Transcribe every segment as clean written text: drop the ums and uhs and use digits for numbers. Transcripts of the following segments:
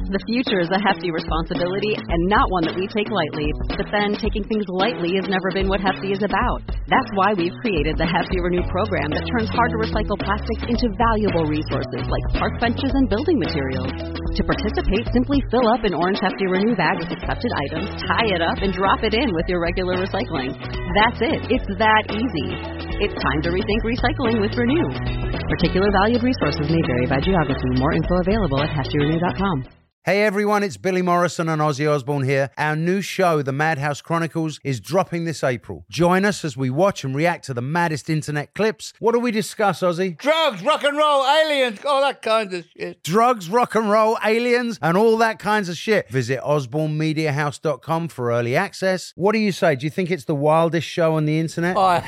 The future is a hefty responsibility and not one that we take lightly. But then taking things lightly has never been what Hefty is about. That's why we've created the Hefty Renew program that turns hard-to-recycle plastics into valuable resources like park benches and building materials. To participate, simply fill up an orange Hefty Renew bag with accepted items, tie it up, and drop it in with your regular recycling. That's it. It's that easy. It's time to rethink recycling with Renew. Particular valued resources may vary by geography. More info available at heftyrenew.com. Hey everyone, it's Billy Morrison and Ozzy Osbourne here. Our new show, The Madhouse Chronicles, is dropping this April. Join us as we watch and react to the maddest internet clips. What do we discuss, Ozzy? Drugs, rock and roll, aliens, all that kind of shit. Drugs, rock and roll, aliens, and all that kinds of shit. Visit osbornemediahouse.com for early access. What do you say? Do you think it's the wildest show on the internet? Oh.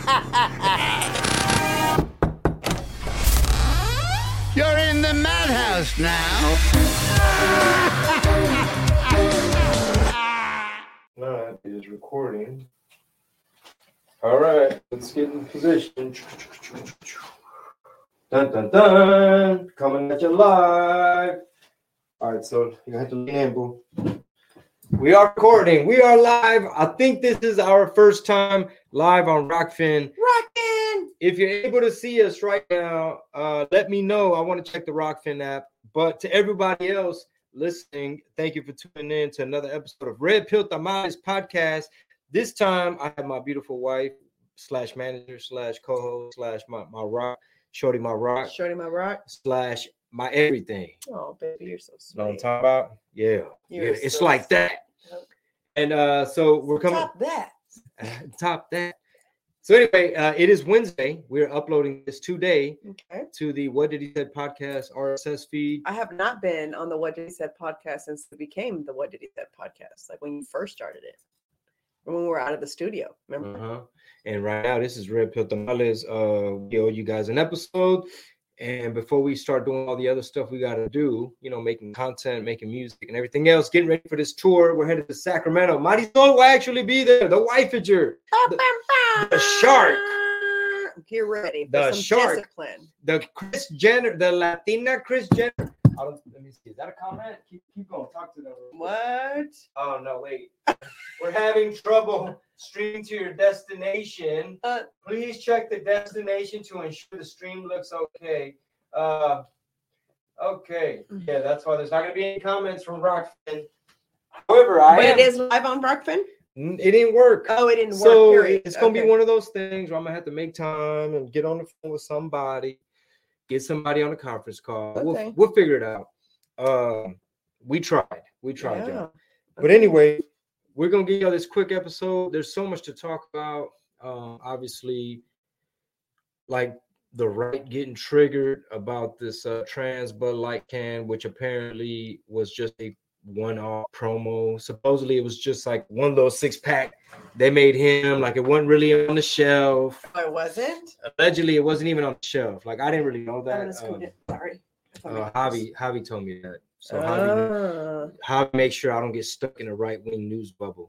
You're in the madhouse now. All right, it is recording. All right, let's get in position. Dun dun dun! Coming at you live. All right, so you have to lean in, boo. We are recording. We are live. I think this is our first time live on Rockfin. Rockfin! If you're able to see us right now, let me know. I want to check the Rockfin app. But to everybody else listening, thank you for tuning in to another episode of Red Pill Tamales podcast. This time, I have my beautiful wife / manager / co-host / my rock, Shorty my rock / my everything. Oh, baby, you're so sweet. Know what I'm talking about? Yeah, it's so like that. And so we're coming. Top that. So anyway, it is Wednesday. We're uploading this today to the What Did He Said podcast RSS feed. I have not been on the What Did He Said podcast since it became the What Did He Said podcast, like when you first started it, when we were out of the studio. Remember? And right now, this is Red Pill Tamales. We owe you guys an episode. And before we start doing all the other stuff we got to do, you know, making content, making music and everything else, getting ready for this tour. We're headed to Sacramento. Marisol will actually be there. The wifeager. The shark. Get ready. The some shark. Discipline. The Kris Jenner. The Latina Kris Jenner. Let me see. Is that a comment? Keep going. Talk to them. What? Oh, no, wait. We're having trouble streaming to your destination. Please check the destination to ensure the stream looks okay. Okay. Yeah, that's why there's not going to be any comments from Rockfin. However, it is live on Rockfin? It didn't work. Oh, it didn't work. So period. It's going to be one of those things where I'm going to have to make time and get on the phone with somebody, get somebody on a conference call. Okay. We'll figure it out. We tried. Yeah. Y'all. But anyway, we're going to give y'all this quick episode. There's so much to talk about. Obviously, like the right getting triggered about this trans Bud Light can, which apparently was just a one-off promo. Supposedly, it was just like one little 6-pack. They made him like it wasn't really on the shelf. Oh, it wasn't? Allegedly, it wasn't even on the shelf. Like I didn't really know that. Sorry. Javi told me that. So Javi makes sure I don't get stuck in a right-wing news bubble.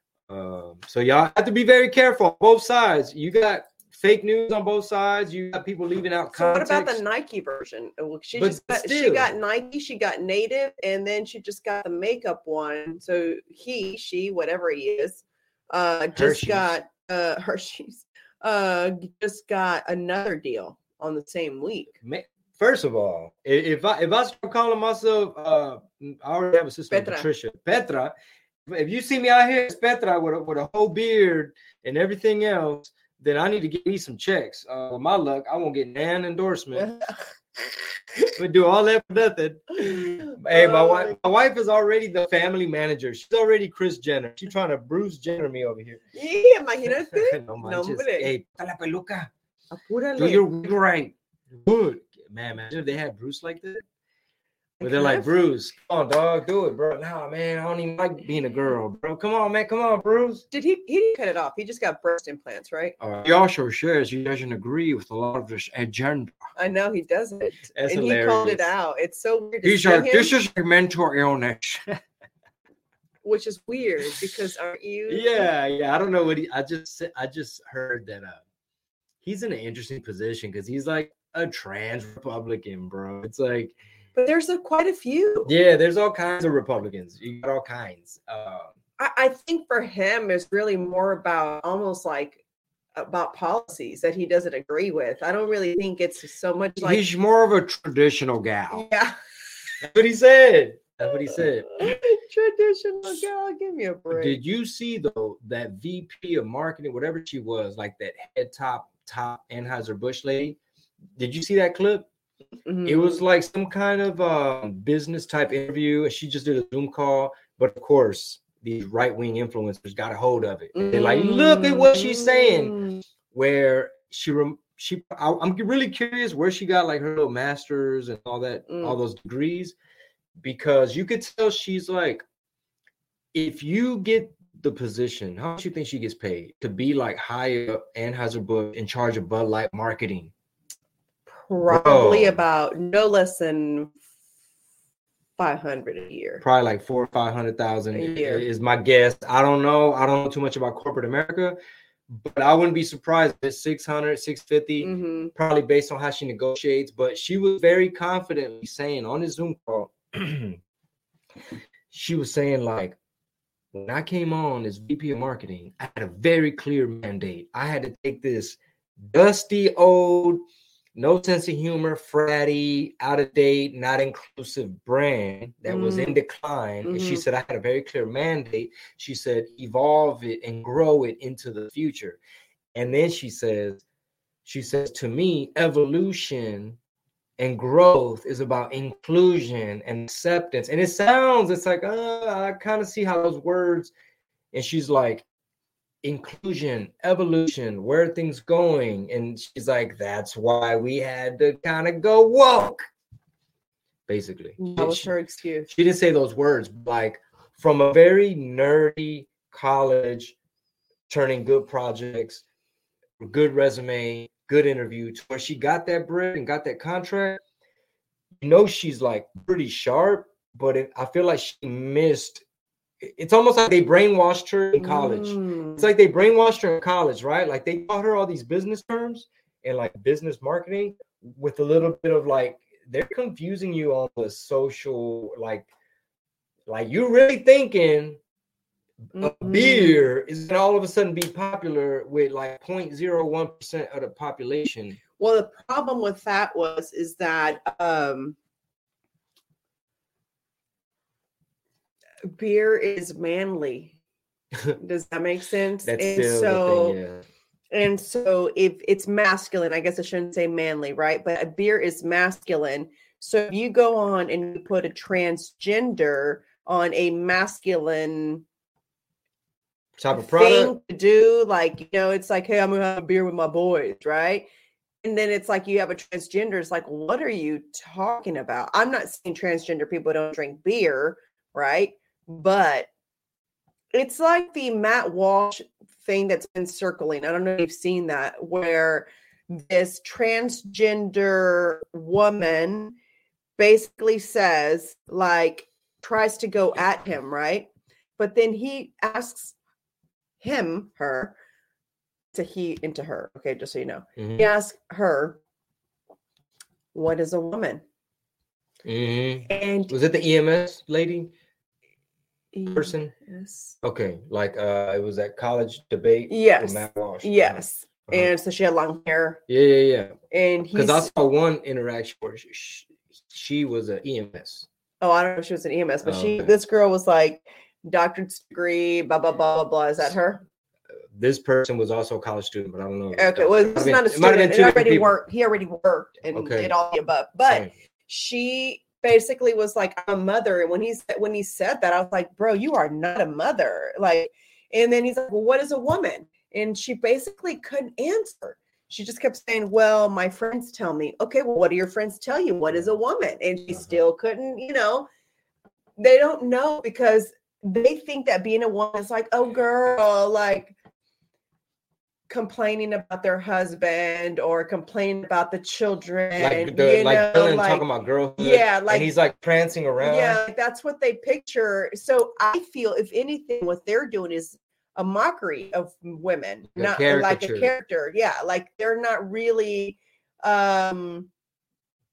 So y'all have to be very careful on both sides. You got fake news on both sides. You got people leaving out context. What about the Nike version? She got Nike, she got Native, and then she just got the makeup one. So she, whatever he is, just got Hershey's. Just got another deal on the same week. First of all, if I start calling myself, I already have a sister, Patricia. Petra. If you see me out here, it's Petra with a whole beard and everything else, then I need to get me some checks. With my luck, I won't get an endorsement. We do all that for nothing. Hey, my wife is already the family manager. She's already Kris Jenner. She's trying to Bruce Jenner me over here. Yeah, imagínate. No manches. Hey, la peluca. Apúrale. Do your wig right. Good. Man, imagine if they had Bruce like that. But they're like, Bruce, come on, dog, do it, bro. Nah, man, I don't even like being a girl, bro. Come on, man. Come on, Bruce. He didn't cut it off. He just got breast implants, right? He also says he doesn't agree with a lot of this agenda. I know he doesn't. That's and hilarious. He called it out. It's so weird. He's like, this is a mental illness. Which is weird because aren't you? Yeah. I don't know what I just heard that he's in an interesting position because he's like a trans Republican, bro. It's like But there's quite a few. Yeah, there's all kinds of Republicans. You got all kinds. I think for him, it's really more about almost like about policies that he doesn't agree with. I don't really think it's so much like he's more of a traditional gal. Yeah, that's what he said. That's what he said. Traditional gal, give me a break. Did you see though that VP of marketing, whatever she was, like that head top Anheuser-Busch lady? Did you see that clip? Mm-hmm. It was like some kind of business type interview, and she just did a Zoom call. But of course, these right-wing influencers got a hold of it. Mm-hmm. They're like, look at what she's saying. Where I'm really curious where she got like her little masters and all that, all those degrees, because you could tell she's like, if you get the position, how much you think she gets paid to be like high up Anheuser-Busch in charge of Bud Light marketing? Probably about no less than $500 a year. Probably like $400,000 or $500,000 a year is my guess. I don't know too much about corporate America, but I wouldn't be surprised if it's $600,000, $650,000, probably based on how she negotiates. But she was very confidently saying on the Zoom call, she was saying like, when I came on as VP of marketing, I had a very clear mandate. I had to take this dusty old, no sense of humor, fratty, out of date, not inclusive brand that was in decline. And she said, I had a very clear mandate. She said, evolve it and grow it into the future. And then she says, to me, evolution and growth is about inclusion and acceptance. And it's like, I kind of see how those words, and she's like, inclusion, evolution, where are things going? And she's like, that's why we had to kind of go woke, basically. That was her excuse. She didn't say those words, like from a very nerdy college, turning good projects, good resume, good interview, to where she got that bread and got that contract. She's like pretty sharp, but I feel like she missed. It's almost like they brainwashed her in college. It's like they brainwashed her in college, right? Like they taught her all these business terms and like business marketing with a little bit of like, they're confusing you on the social, like you're really thinking a beer is going to all of a sudden be popular with like 0.01% of the population. Well, the problem with that is that beer is manly. Does that make sense? That's still the thing, yeah. And so if it's masculine, I guess I shouldn't say manly, right? But a beer is masculine. So if you go on and you put a transgender on a masculine type of product thing to do, like, it's like, hey, I'm gonna have a beer with my boys, right? And then it's like you have a transgender. It's like, what are you talking about? I'm not saying transgender people don't drink beer, right? But it's like the Matt Walsh thing that's been circling. I don't know if you've seen that, where this transgender woman basically says, like, tries to go at him, right? But then he asks her, into her. Okay, just so you know. He asks her, what is a woman? And was it the EMS lady? Person? Yes. Okay, like it was that college debate. Yes. With Matt Walsh. Yes. And so she had long hair. Yeah. And because I saw one interaction where she was an EMS. Oh, I don't know if she was an EMS, but this girl was like doctorate degree, blah blah blah blah blah. Is that her? This person was also a college student, but I don't know. Okay, well, it's not a student. He already worked and did all the above. But she basically was like, I'm a mother. And when he said that, I was like, bro, you are not a mother. Like, and then he's like, well, what is a woman? And she basically couldn't answer. She just kept saying, well, my friends tell me. Okay, well, what do your friends tell you? What is a woman? And she still couldn't, they don't know, because they think that being a woman is like, oh, girl, like complaining about their husband or complaining about the children. Like talking about girlhood. Yeah, like, and he's like prancing around. Yeah, like that's what they picture. So I feel, if anything, what they're doing is a mockery of women, not like a character. Yeah, like they're not really. Well,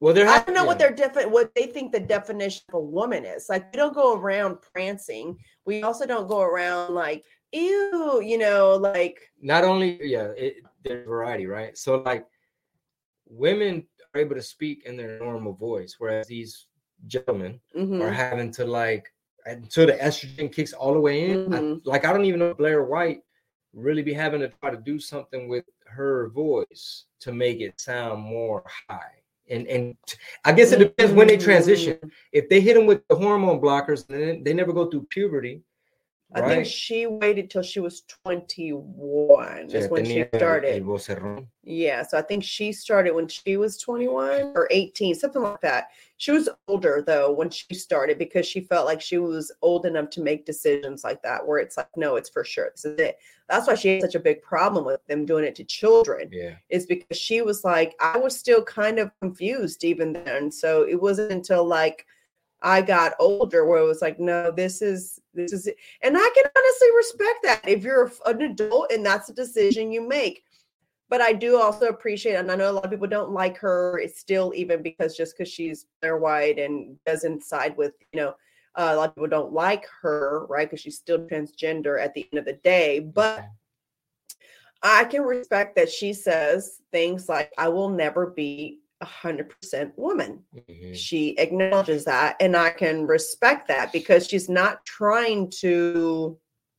Well, I don't know what they think the definition of a woman is. Like, we don't go around prancing. We also don't go around like, ew, like. Not only, there's variety, right? So like, women are able to speak in their normal voice, whereas these gentlemen are having to like, until the estrogen kicks all the way in. I don't even know if Blair White really be having to try to do something with her voice to make it sound more high. And I guess it depends when they transition. If they hit them with the hormone blockers, then they never go through puberty. Right? I think she waited till she was 21. Is when she started. Yeah, so I think she started when she was 21 or 18, something like that. She was older though when she started because she felt like she was old enough to make decisions like that, where it's like, no, it's for sure. This is it. That's why she had such a big problem with them doing it to children. Yeah, is because she was like, I was still kind of confused even then. So it wasn't until like I got older where it was like, no, this is it. And I can honestly respect that if you're an adult and that's a decision you make. But I do also appreciate, and I know a lot of people don't like her. It's still, even because she's Blair White and doesn't side with, a lot of people don't like her, right? Because she's still transgender at the end of the day. But I can respect that she says things like, I will never be 100% woman. She acknowledges that, and I can respect that because she's not trying to,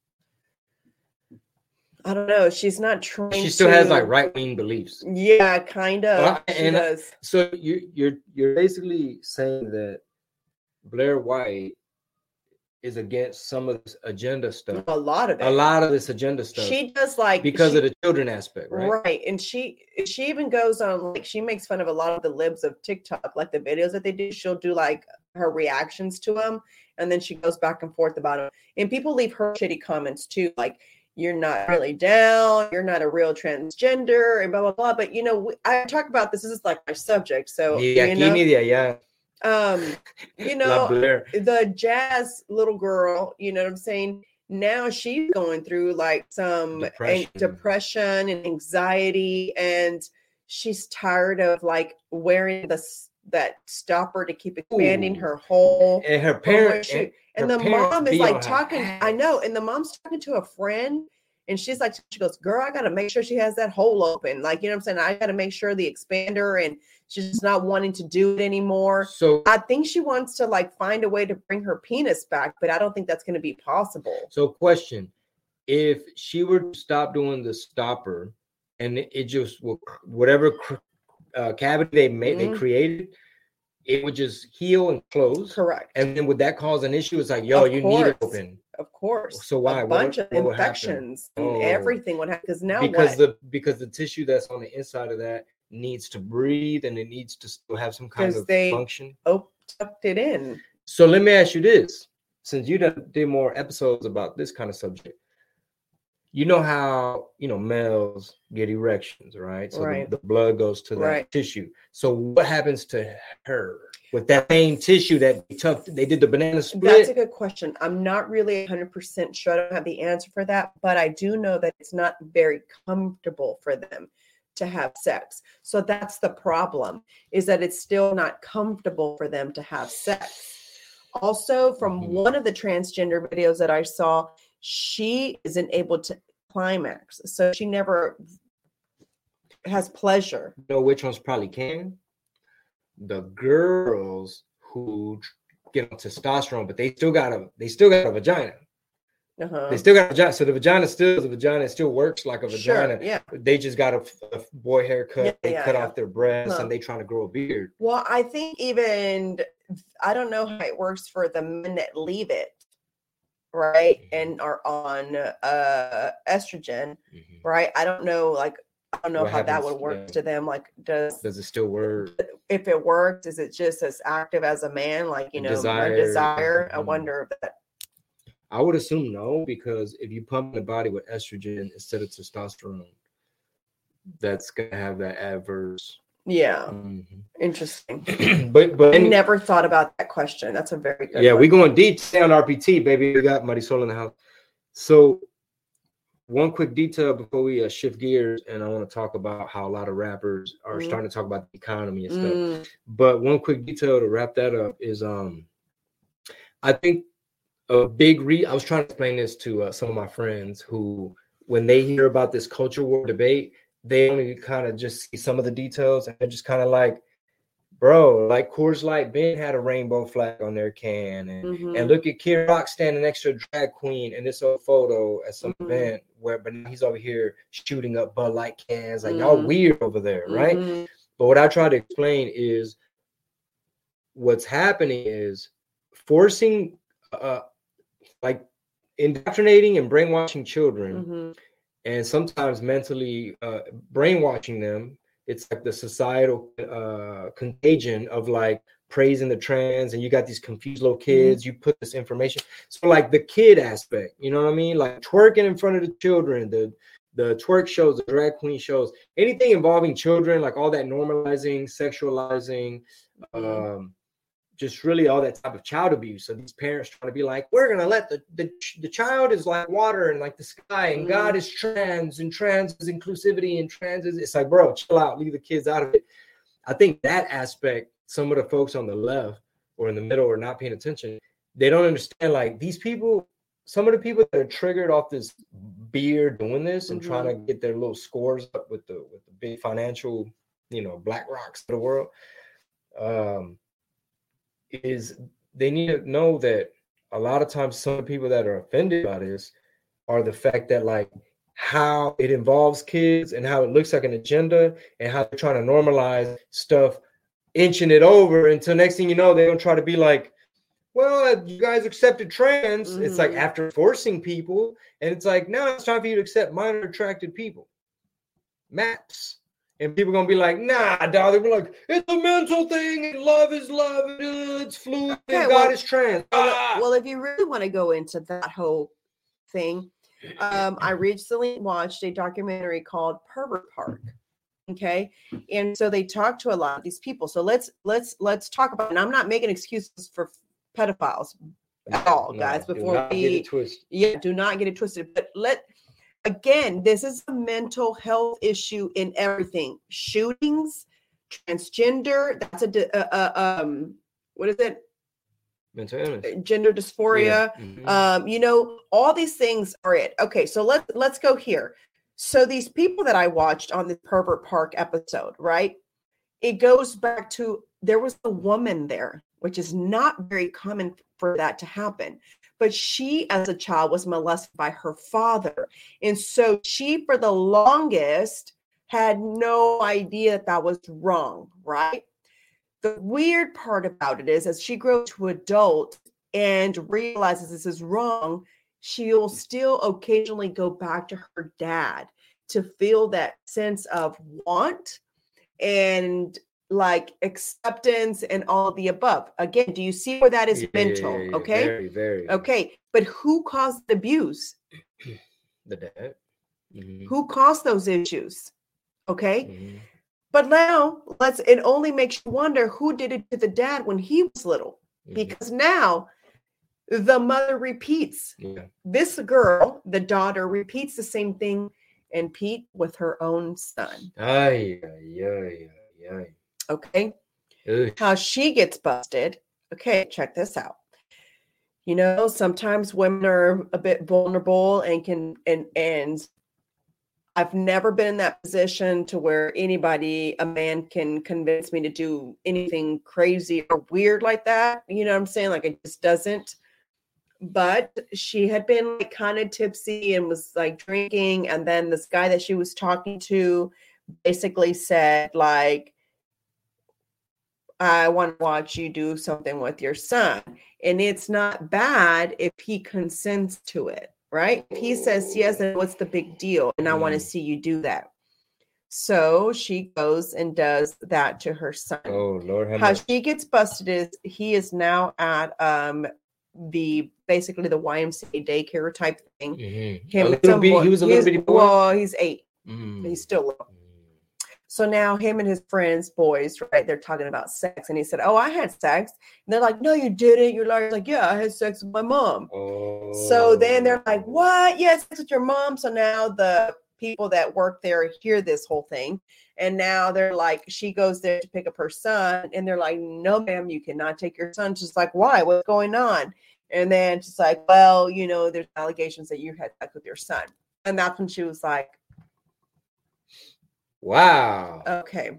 I don't know, she's not trying to. She still has like right-wing beliefs. Yeah, kind of. She does. So you're basically saying that Blair White is against some of this agenda stuff. A lot of this agenda stuff. She does like because of the children aspect, right? Right. And she even goes on, like, she makes fun of a lot of the libs of TikTok, like the videos that they do. She'll do like her reactions to them, and then she goes back and forth about them. And people leave her shitty comments too, like, you're not really down, you're not a real transgender, and blah blah blah. But I talk about this is like my subject, so the Jazz little girl, you know what I'm saying? Now she's going through like some depression and anxiety, and she's tired of like wearing that stopper to keep expanding her hole. And her parents, and the mom is like talking. I know, and the mom's talking to a friend. And she goes, girl, I got to make sure she has that hole open. Like, you know what I'm saying? I got to make sure the expander, and she's just not wanting to do it anymore. So I think she wants to like find a way to bring her penis back, but I don't think that's going to be possible. So question, if she were to stop doing the stopper and it just will, whatever cavity they created, it would just heal and close. Correct. And then would that cause an issue? It's like, yo, you need it open. Of course. So why? A bunch of infections and everything would happen. Because the tissue that's on the inside of that needs to breathe, and it needs to still have some kind of function. Tucked it in. So let me ask you this: since you did more episodes about this kind of subject, you know how males get erections, right? So the blood goes to that tissue. So what happens to her with that same tissue that they did the banana split? That's a good question. I'm not really 100% sure. I don't have the answer for that, but I do know that it's not very comfortable for them to have sex. So that's the problem, is that it's still not comfortable for them to have sex. Also, from one of the transgender videos that I saw, she isn't able to climax. So she never has pleasure. You know which ones probably can? The girls who get on testosterone, but they still got a vagina. They still got a vagina. So the vagina still works like a vagina. Sure, yeah. They just got a boy haircut. They cut off their breasts and they trying to grow a beard. Well, I think I don't know how it works for the men that leave it, right, and are on estrogen, right? I don't know how that would work to them. Like, does it still work? If it works, is it just as active as a man? Like, desire. I wonder if that. I would assume no, because if you pump the body with estrogen instead of testosterone, that's gonna have that adverse. Yeah, interesting. but I never thought about that question. That's a very good. Yeah, we're going deep on RPT, baby. We got Marisol in the house. So one quick detail before we shift gears, and I want to talk about how a lot of rappers are starting to talk about the economy and stuff. But one quick detail to wrap that up is, I think a big I was trying to explain this to some of my friends who, when they hear about this culture war debate, they only kind of just see some of the details, and they're just kind of like, bro, like Coors Light Ben had a rainbow flag on their can, and look at Kid Rock standing next to a drag queen in this old photo at some event but now he's over here shooting up Bud Light cans. Like, y'all weird over there, right? But what I try to explain is what's happening is forcing, like indoctrinating and brainwashing children, and sometimes mentally brainwashing them. It's like the societal contagion of like praising the trans, and you got these confused little kids. You put this information, so like the kid aspect, you know what I mean? Like twerking in front of the children, the twerk shows, the drag queen shows, anything involving children, like all that normalizing, sexualizing, just really all that type of child abuse. So these parents trying to be like, we're gonna let the child is like water and like the sky, and God is trans, and trans is inclusivity, and trans is, it's like, bro, chill out, leave the kids out of it. I think that aspect, some of the folks on the left or in the middle are not paying attention. They don't understand, like, these people, some of the people that are triggered off this beer doing this and trying to get their little scores up with the big financial, Black Rocks of the world, is they need to know that a lot of times some of the people that are offended by this are the fact that, like, how it involves kids and how it looks like an agenda and how they're trying to normalize stuff, inching it over until next thing you know, they're going to try to be like, well, you guys accepted trans. It's like after forcing people, and it's like, no, it's time for you to accept minor attracted people. Maps. And people are going to be like, nah, dog. They're like, it's a mental thing, and love is love, and it's fluid, and God is trans. Well, if you really want to go into that whole thing, I recently watched a documentary called Pervert Park. Okay. And so they talk to a lot of these people. So let's talk about it. And I'm not making excuses for pedophiles at all, guys, before we do not get it twisted. But again, this is a mental health issue in everything. Shootings, transgender, that's what is it? Mental illness. Gender dysphoria. All these things are it. Okay, so let's go here. So these people that I watched on the Pervert Park episode, right? It goes back to, there was a woman there, which is not very common for that to happen. But she, as a child, was molested by her father. And so she, for the longest, had no idea that was wrong, right? The weird part about it is, as she grows to adult and realizes this is wrong, she'll still occasionally go back to her dad to feel that sense of want and like acceptance and all of the above. Again, do you see where that is mental? Okay. Very, very. Okay. But who caused the abuse? The dad. Who caused those issues? Okay. But now it only makes you wonder who did it to the dad when he was little, because now the mother repeats. This girl, the daughter, repeats the same thing, and Pete with her own son. Okay. How she gets busted. Okay, check this out. Sometimes women are a bit vulnerable and I've never been in that position to where a man can convince me to do anything crazy or weird like that. You know what I'm saying? Like, it just doesn't. But she had been like kind of tipsy and was like drinking. And then this guy that she was talking to basically said, like, I want to watch you do something with your son. And it's not bad if he consents to it, right? If he says yes, then what's the big deal? And I want to see you do that. So she goes and does that to her son. Oh, Lord. How she gets busted is he is now at basically the YMCA daycare type thing. He was a little bitty boy. Well, he's 8. He's still little. So now him and his friends, boys, right, they're talking about sex. And he said, oh, I had sex. And they're like, no, you didn't. You're like, yeah, I had sex with my mom. Oh. So then they're like, what? Yes, sex with your mom. So now the people that work there hear this whole thing. And now they're like, she goes there to pick up her son. And they're like, no, ma'am, you cannot take your son. She's like, why? What's going on? And then she's like, well, you know, there's allegations that you had sex with your son. And that's when she was like, wow. Okay.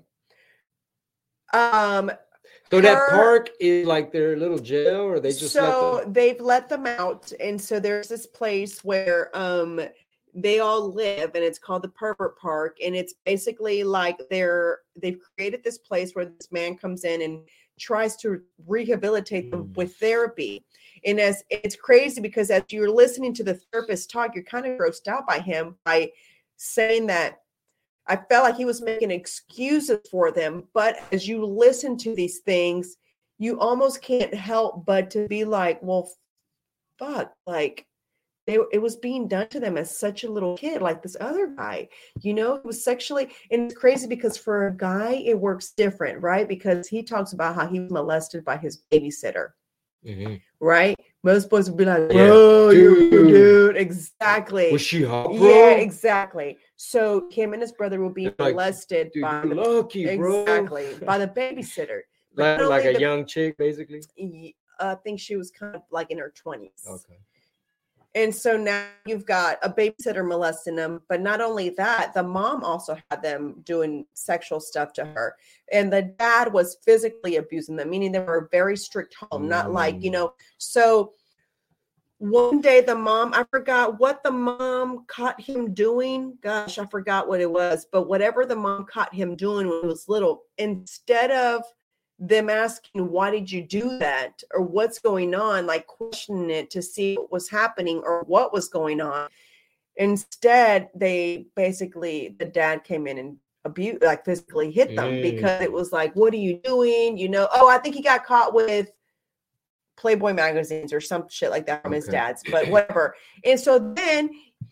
So that park is like their little jail, or they just they've let them out, and so there's this place where they all live, and it's called the Pervert Park, and it's basically like they've created this place where this man comes in and tries to rehabilitate them with therapy. And as it's crazy because as you're listening to the therapist talk, you're kind of grossed out by him by saying that I felt like he was making excuses for them. But as you listen to these things, you almost can't help but to be like, well, fuck, like it was being done to them as such a little kid, like this other guy, you know, it was sexually. And it's crazy because for a guy, it works different, right? Because he talks about how he was molested by his babysitter, right? Most boys would be like, "Bro, you dude, exactly." Was she hot, bro? Yeah, exactly. So him and his brother will be molested by the lucky, bro. Exactly, by the babysitter, like a young chick, basically. I think she was kind of like in her 20s. Okay. And so now you've got a babysitter molesting them. But not only that, the mom also had them doing sexual stuff to her. And the dad was physically abusing them, meaning they were a very strict home, not like, you know. So one day the mom, I forgot what the mom caught him doing. Gosh, I forgot what it was. But whatever the mom caught him doing when he was little, instead of them asking, why did you do that? Or what's going on? Like questioning it to see what was happening or what was going on. Instead, they basically, the dad came in and abused, like physically hit them because it was like, what are you doing? You know, oh, I think he got caught with Playboy magazines or some shit like that from his dad's, but whatever. And so then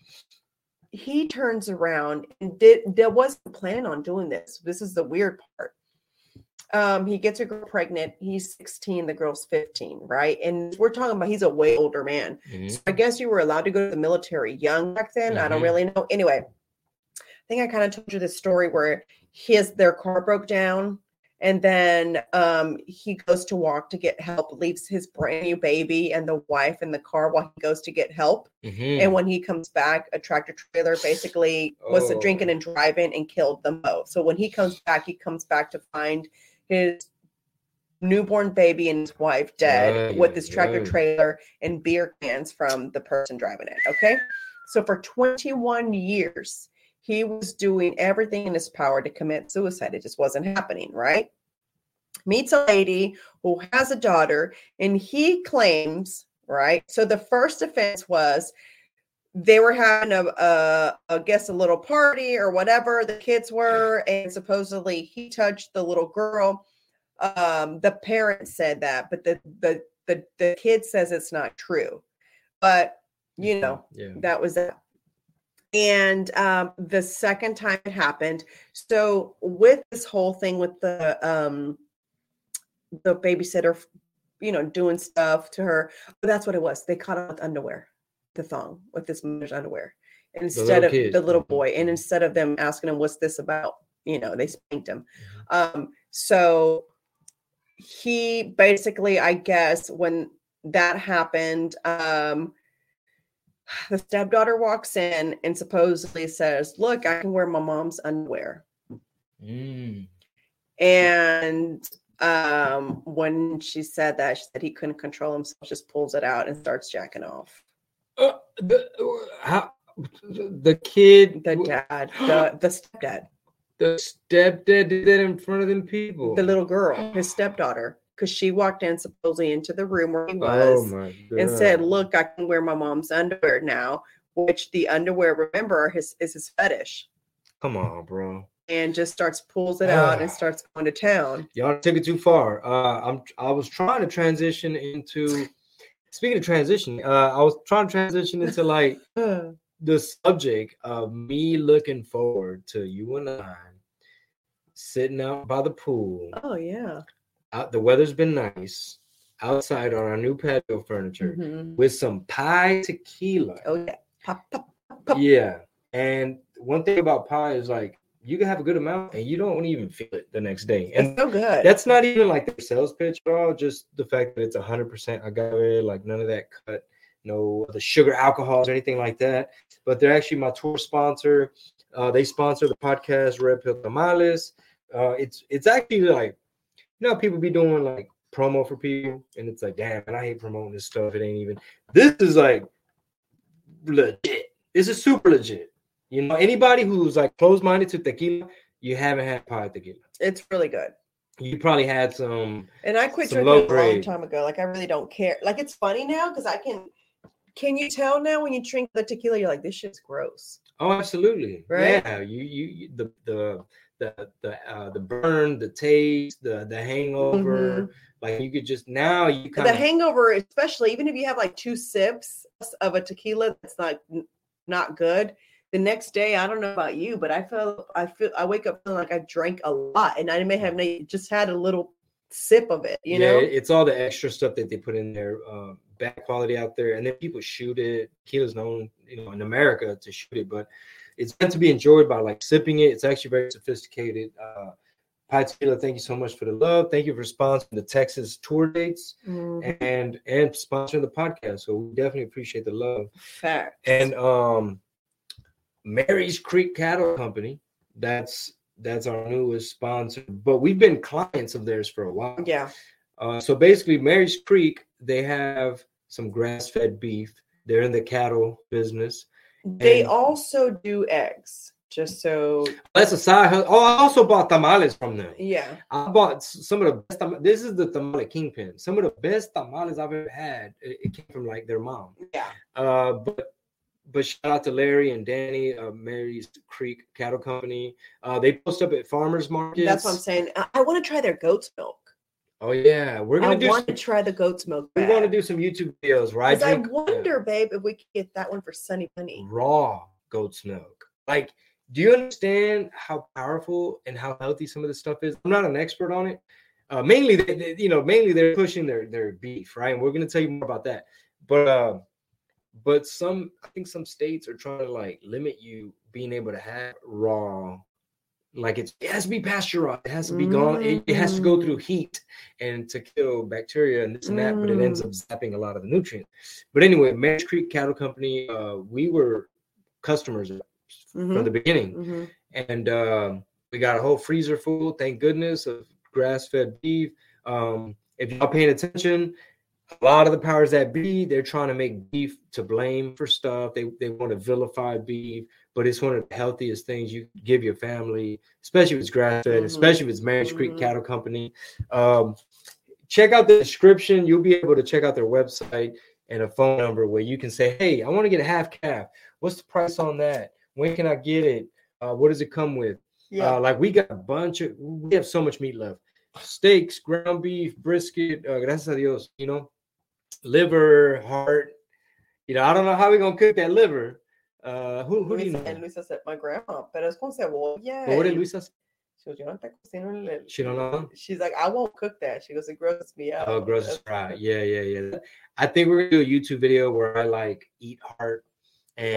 he turns around and there wasn't planning on doing this. This is the weird part. He gets a girl pregnant. He's 16. The girl's 15, right? And we're talking about he's a way older man. So I guess you were allowed to go to the military young back then. I don't really know. Anyway, I think I kind of told you this story where their car broke down, and then he goes to walk to get help, leaves his brand new baby and the wife in the car while he goes to get help. And when he comes back, a tractor trailer basically was drinking and driving and killed them both. So when he comes back to find his newborn baby and his wife dead with this tractor trailer and beer cans from the person driving it. Okay. So for 21 years, he was doing everything in his power to commit suicide. It just wasn't happening, right? Meets a lady who has a daughter, and he claims, right? So the first offense was they were having I guess a little party or whatever the kids were, and supposedly he touched the little girl. The parents said that, but the kid says it's not true. But you know, that was that. And the second time it happened, so with this whole thing with the babysitter, you know, doing stuff to her, that's what it was. They caught him with underwear, the thong with this mother's underwear, instead of the little boy. And instead of them asking him, what's this about? You know, they spanked him. So he basically, I guess, when that happened, the stepdaughter walks in and supposedly says, look, I can wear my mom's underwear. And when she said that, she said he couldn't control himself, just pulls it out and starts jacking off. The stepdad. The stepdad did that in front of them people. The little girl, his stepdaughter, because she walked in supposedly into the room where he was and said, look, I can wear my mom's underwear now, which the underwear, remember, is his fetish. Come on, bro. And just pulls it out and starts going to town. Y'all took it too far. I was trying to transition into, speaking of transition, I was trying to transition into like the subject of me looking forward to you and I sitting out by the pool. Oh yeah. The weather's been nice. Outside on our new patio furniture with some Pai tequila. Oh yeah. Pop, pop, pop. Yeah. And one thing about Pai is like you can have a good amount and you don't even feel it the next day. And it's so good. That's not even like their sales pitch at all. Just the fact that it's 100% agave, like none of that cut, no the sugar alcohols or anything like that. But they're actually my tour sponsor. They sponsor the podcast Red Pill Tamales. It's actually like, you know, people be doing like promo for people and it's like, damn, and I hate promoting this stuff. It ain't even, this is like legit. This is super legit. You know, anybody who's like closed-minded to tequila, you haven't had Pai tequila. It's really good. You probably had some. And I quit drinking a long time ago. Like I really don't care. Like it's funny now because I can you tell now when you drink the tequila, you're like, this shit's gross. Oh, absolutely. Right. Yeah. You the burn, the taste, the hangover. Like you could just now you kind of the hangover, especially even if you have like 2 sips of a tequila that's not good. The next day, I don't know about you, but I wake up feeling like I drank a lot, and I may have just had a little sip of it. You know, it's all the extra stuff that they put in there, bad quality out there, and then people shoot it. Tequila's known, you know, in America to shoot it, but it's meant to be enjoyed by like sipping it. It's actually very sophisticated. Pai Tequila, thank you so much for the love. Thank you for sponsoring the Texas tour dates and sponsoring the podcast. So we definitely appreciate the love. Fact. And Mary's Creek Cattle Company, that's our newest sponsor, but we've been clients of theirs for a while. Yeah. So basically, Mary's Creek, they have some grass-fed beef. They're in the cattle business. They also do eggs. Just so that's a side hustle. Oh, I also bought tamales from them. Yeah, I bought some of the best. This is the tamale kingpin. Some of the best tamales I've ever had. It came from like their mom. Yeah. But shout out to Larry and Danny, Mary's Creek Cattle Company. They post up at farmers markets. That's what I'm saying. I want to try their goat's milk. Oh yeah, we're gonna. I want to try the goat's milk. We want to do some YouTube videos, right? I wonder, babe, if we could get that one for Sunny Bunny. Raw goat's milk. Like, do you understand how powerful and how healthy some of this stuff is? I'm not an expert on it. Mainly they're pushing their beef, right? And we're gonna tell you more about that. But I think some states are trying to like limit you being able to have raw. Like it has to be pasteurized. It has to be gone. It has to go through heat and to kill bacteria and this and that. But it ends up zapping a lot of the nutrients. But anyway, Mary's Creek Cattle Company. We were customers from the beginning, and we got a whole freezer full. Thank goodness of grass-fed beef. If y'all paying attention, a lot of the powers that be, they're trying to make beef to blame for stuff. They want to vilify beef. But it's one of the healthiest things you give your family, especially if it's grass-fed, especially if it's Mary's Creek Cattle Company. Check out the description. You'll be able to check out their website and a phone number where you can say, hey, I want to get a half calf. What's the price on that? When can I get it? What does it come with? Yeah. Like we got we have so much meat left. Steaks, ground beef, brisket, gracias a Dios, you know, liver, heart. You know, I don't know how we're going to cook that liver. Who do you know? And Luisa said, my grandma, pero es con cebolla. What did Luisa say? She goes, yo no te cocino she don't know? She's like, I won't cook that. She goes, it grosses me out. Oh, grosses right. Yeah. I think we're going to do a YouTube video where I like eat heart. And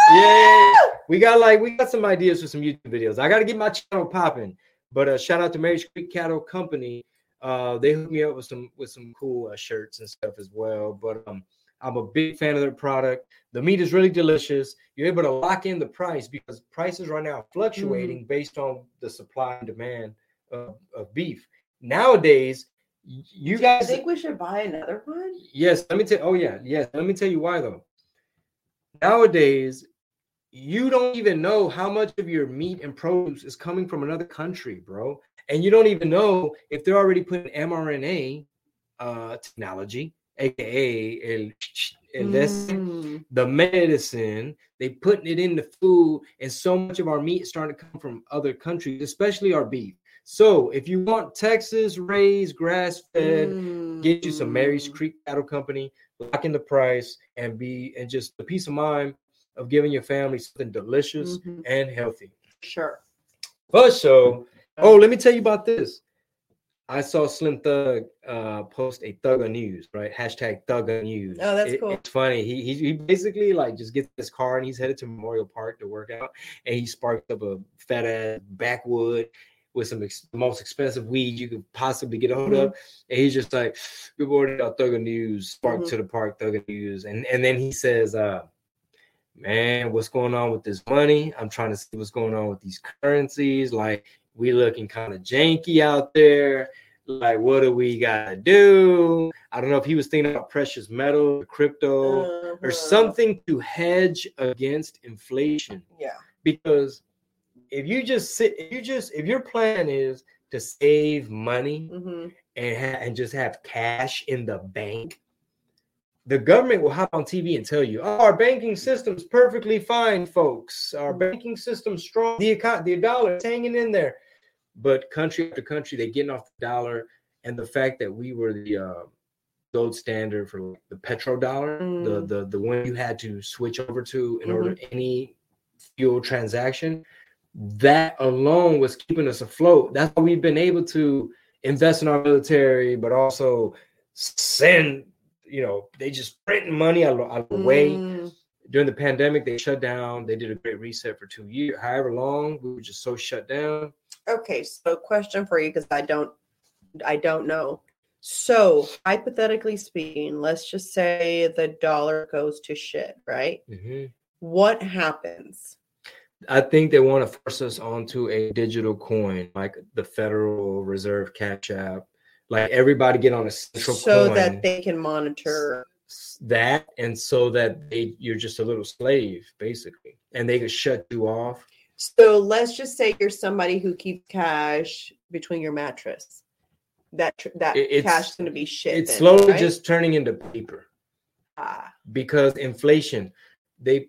we got some ideas for some YouTube videos. I got to get my channel popping. But shout out to Mary's Creek Cattle Company. They hooked me up with some cool shirts and stuff as well. But I'm a big fan of their product. The meat is really delicious. You're able to lock in the price because prices right now are fluctuating based on the supply and demand of beef. Nowadays, you guys think we should buy another one? Yes. Let me tell you why though. Nowadays, you don't even know how much of your meat and produce is coming from another country, bro. And you don't even know if they're already putting mRNA technology, aka the medicine, they putting it in the food, and so much of our meat is starting to come from other countries, especially our beef. So if you want Texas raised, grass-fed, get you some Mary's Creek Cattle Company, lock in the price, and just the peace of mind of giving your family something delicious and healthy. Sure. But so Oh, let me tell you about this. I saw Slim Thug post a Thugger News, right? Hashtag Thugger News. Oh, that's cool. It's funny. He basically like just gets his car and he's headed to Memorial Park to work out, and he sparked up a fat ass backwood with some most expensive weed you could possibly get a hold of, and he's just like, "Good morning, Thugger News, spark to the park, Thugger News," and then he says, "Man, what's going on with this money? I'm trying to see what's going on with these currencies, like." We looking kind of janky out there. Like, what do we gotta do? I don't know if he was thinking about precious metal, crypto, or something to hedge against inflation. Yeah. Because if your plan is to save money and just have cash in the bank, the government will hop on TV and tell you, "Oh, our banking system's perfectly fine, folks. Our banking system's strong. The dollar is hanging in there." But country after country, they're getting off the dollar, and the fact that we were the gold standard for the petrodollar, the one you had to switch over to in order any fuel transaction, that alone was keeping us afloat. That's why we've been able to invest in our military, but also send. They just printing money out of the way. During the pandemic, they shut down. They did a great reset for 2 years. However long, we were just so shut down. Okay, so question for you, because I don't know. So hypothetically speaking, let's just say the dollar goes to shit, right? What happens? I think they want to force us onto a digital coin, like the Federal Reserve Cash App. Like everybody get on a central coin, so that they can monitor that, and so that you're just a little slave, basically, and they could shut you off. So let's just say you're somebody who keeps cash between your mattress. That cash is going to be shit. It's slowly just turning into paper. Because inflation, they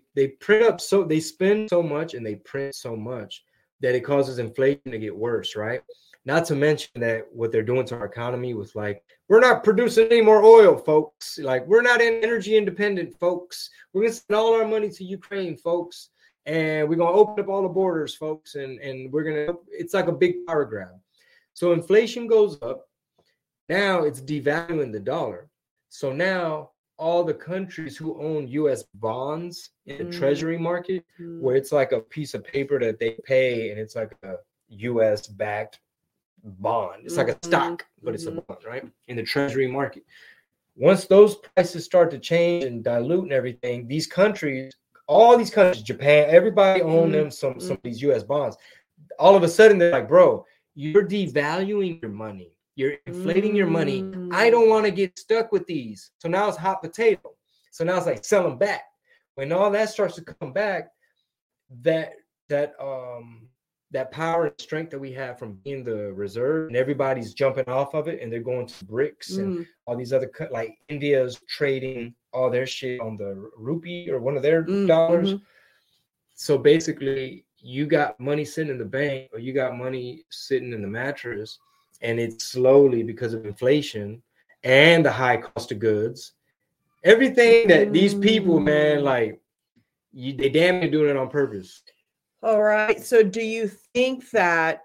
spend so much and they print so much that it causes inflation to get worse, right? Not to mention that what they're doing to our economy with, like, we're not producing any more oil, folks. Like, we're not energy independent, folks. We're going to send all our money to Ukraine, folks. And we're going to open up all the borders, folks. And it's like a big power grab. So inflation goes up. Now it's devaluing the dollar. So now all the countries who own U.S. bonds in the treasury market, where it's like a piece of paper that they pay, and it's like a U.S. backed bond. It's like a stock, but it's a bond, right? In the treasury market. Once those prices start to change and dilute and everything, these countries, all these countries, Japan, everybody own them, some of these U.S. bonds. All of a sudden, they're like, bro, you're devaluing your money. You're inflating your money. I don't want to get stuck with these. So now it's hot potato. So now it's like, sell them back. When all that starts to come back, that power and strength that we have from being the reserve, and everybody's jumping off of it, and they're going to BRICS and all these other, like India's trading all their shit on the rupee or one of their dollars. So basically, you got money sitting in the bank, or you got money sitting in the mattress, and it's slowly, because of inflation and the high cost of goods, everything that these people, man, like, they damn near doing it on purpose. All right. So do you think that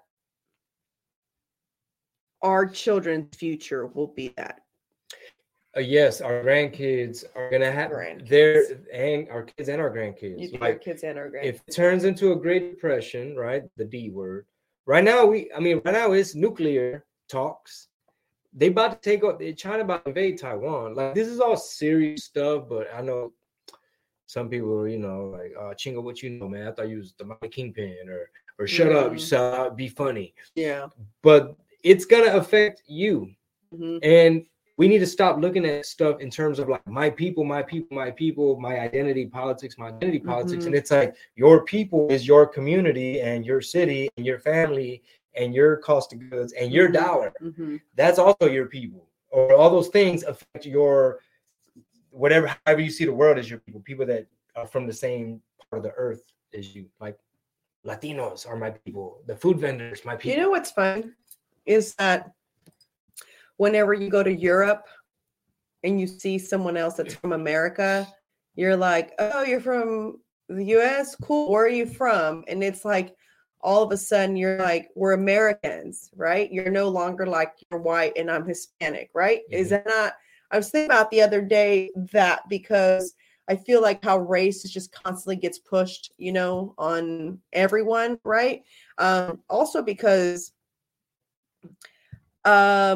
our children's future will be that? Yes, our grandkids are going to have and our kids and our grandkids. Like, kids and our grandkids. If it turns into a Great Depression, right, the D word, right now it's nuclear talks. They about to take off. China about to invade Taiwan. Like, this is all serious stuff, but I know some people are, like, Chinga, what you know, man? I thought you was the money kingpin, or shut up, you sell out, be funny. Yeah. But it's gonna affect you. And we need to stop looking at stuff in terms of like my people, my identity politics, and it's like your people is your community and your city and your family and your cost of goods and your dollar. That's also your people, or all those things affect your whatever, however you see the world as your people that are from the same part of the earth as you. Like, Latinos are my people, the food vendors, my people. You know what's fun is that whenever you go to Europe and you see someone else that's from America, you're like, oh, you're from the US? Cool. Where are you from? And it's like, all of a sudden you're like, we're Americans, right? You're no longer like, you're white and I'm Hispanic, right? Mm-hmm. Is that not? I was thinking about the other day that because I feel like how race is just constantly gets pushed, you know, on everyone, right? Also because I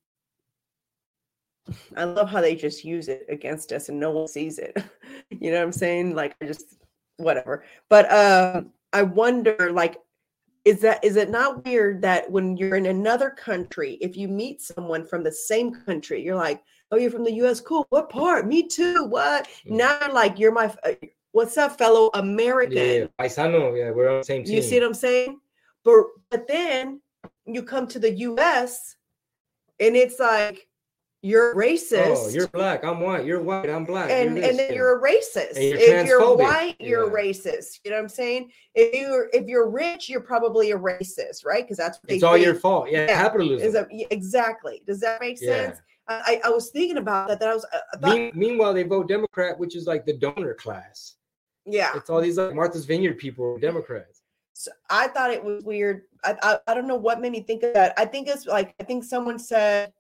love how they just use it against us and no one sees it. You know what I'm saying? Like, I just, whatever. But I wonder, like, is it not weird that when you're in another country, if you meet someone from the same country, you're like, oh, you're from the U.S. Cool. What part? Me too. What? Mm-hmm. Now, like, you're my, what's up, fellow American? Yeah, paisano. Yeah, we're on the same team. You see what I'm saying? But then you come to the U.S. and it's like, you're racist. Oh, you're black. I'm white. You're white. I'm black. And then you're a racist. And if you're white, you're a racist. You know what I'm saying? If you're rich, you're probably a racist, right? Because that's what it's all your fault. Yeah, capitalism. Exactly. Does that make sense? I was thinking about that. That I was. Meanwhile, they vote Democrat, which is like the donor class. Yeah, it's all these like Martha's Vineyard people, Democrats. So I thought it was weird. I don't know what made me think of that. I think someone said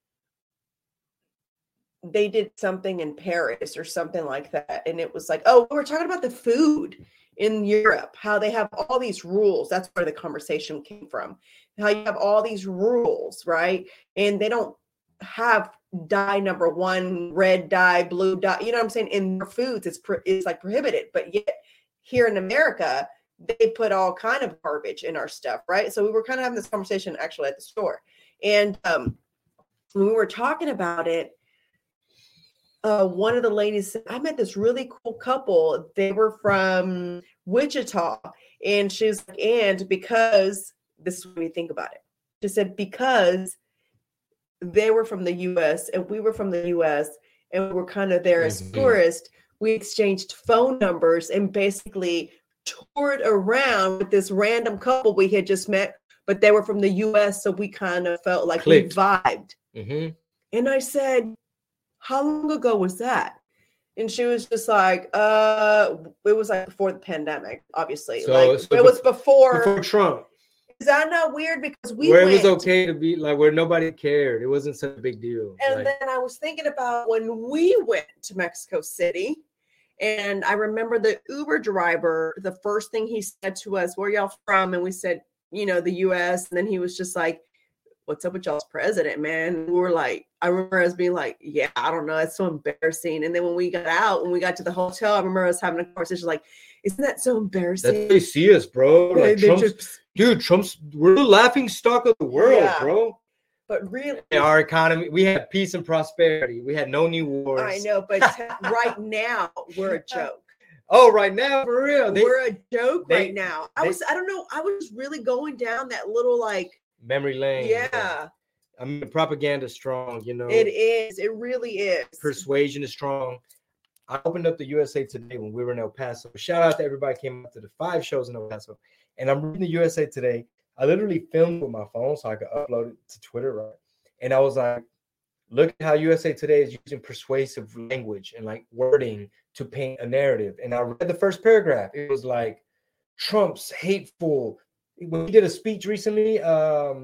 they did something in Paris or something like that. And it was like, oh, we're talking about the food in Europe, how they have all these rules. That's where the conversation came from. How you have all these rules, right? And they don't have dye number one, red dye, blue dye, you know what I'm saying? In their foods, it's like prohibited. But yet here in America, they put all kind of garbage in our stuff, right? So we were kind of having this conversation actually at the store. And when we were talking about it, one of the ladies said, I met this really cool couple. They were from Wichita. And she's like, and because, this is when you think about it. She said, because they were from the U.S. and we were from the U.S. and we were kind of there as tourists, we exchanged phone numbers and basically toured around with this random couple we had just met, but they were from the U.S. So we kind of felt like we vibed. Mm-hmm. And I said, how long ago was that? And she was just like, it was like before the pandemic, obviously. So, like it was before Trump. Is that not weird? Because it was okay to be like where nobody cared. It wasn't such a big deal. And then I was thinking about when we went to Mexico City, and I remember the Uber driver, the first thing he said to us, where y'all from? And we said, you know, the U.S. And then he was just like, what's up with y'all's president, man? And we were like, I remember us being like, yeah, I don't know. It's so embarrassing. And then when we got to the hotel, I remember us having a conversation like, isn't that so embarrassing? That's they see us, bro. Like Trump's, we're the laughing stock of the world, bro. But really, our economy, we had peace and prosperity. We had no new wars. I know, but right now, we're a joke. Oh, right now, for real. We're a joke right now. I don't know. I was really going down that little like, memory lane. Yeah. I mean, propaganda is strong, you know. It is. It really is. Persuasion is strong. I opened up the USA Today when we were in El Paso. Shout out to everybody who came out to the 5 shows in El Paso. And I'm reading the USA Today. I literally filmed with my phone so I could upload it to Twitter, right? And I was like, look at how USA Today is using persuasive language and like wording to paint a narrative. And I read the first paragraph. It was like, Trump's hateful. When he did a speech recently, it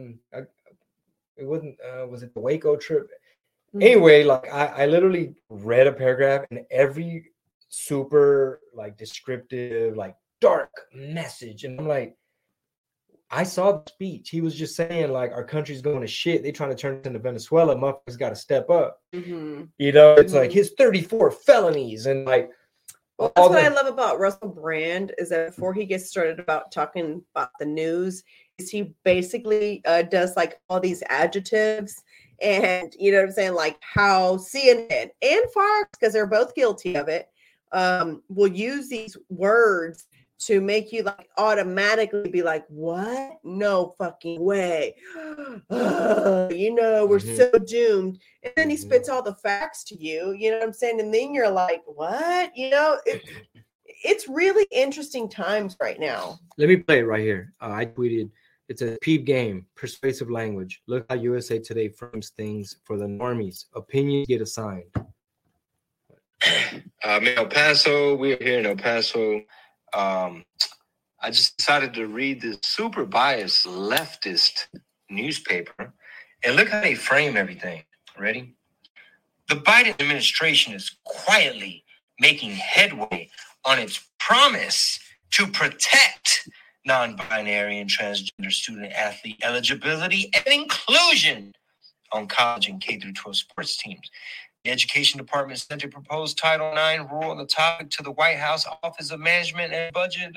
wasn't was it the Waco trip? Mm-hmm. Anyway, like I literally read a paragraph and every super like descriptive, like dark message. And I'm like, I saw the speech. He was just saying like our country's going to shit. They trying to turn it into Venezuela. Motherfuckers got to step up. Mm-hmm. You know, it's like his 34 felonies and like. Well, that's what I love about Russell Brand is that before he gets started about talking about the news, is he basically does like all these adjectives and, you know what I'm saying, like how CNN and Fox, because they're both guilty of it, will use these words to make you like automatically be like, what? No fucking way. You know, we're so doomed. And then he spits all the facts to you, you know what I'm saying? And then you're like, what? You know, it's really interesting times right now. Let me play it right here. I tweeted, it's a peep game, persuasive language. Look how USA Today frames things for the normies. Opinions get assigned. I'm in El Paso. We're here in El Paso. I just decided to read this super biased leftist newspaper, and look how they frame everything. Ready? The Biden administration is quietly making headway on its promise to protect non-binary and transgender student athlete eligibility and inclusion on college and K-12 sports teams. The Education Department sent a proposed Title IX rule on the topic to the White House Office of Management and Budget.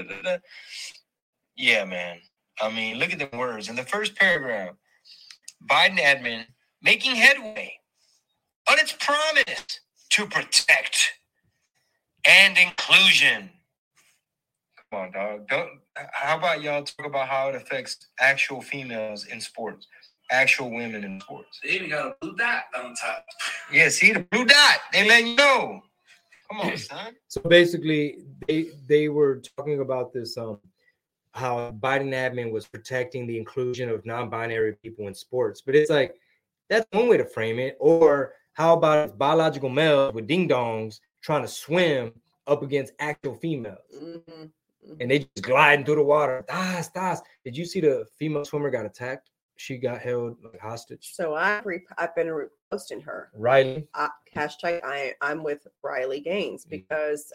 Yeah, man. I mean, look at the words. In the first paragraph, Biden admin making headway on its promise to protect and inclusion. Come on, dog. How about y'all talk about how it affects actual females in sports? Actual women in sports. They even got a blue dot on top. Yeah, see the blue dot. They let you know. Come on, son. So basically, they were talking about this how Biden admin was protecting the inclusion of non-binary people in sports. But it's like, that's one way to frame it. Or how about biological males with ding-dongs trying to swim up against actual females? Mm-hmm. And they just gliding through the water. Did you see the female swimmer got attacked? She got held like hostage. So I've been reposting her. Riley. Hashtag I'm with Riley Gaines because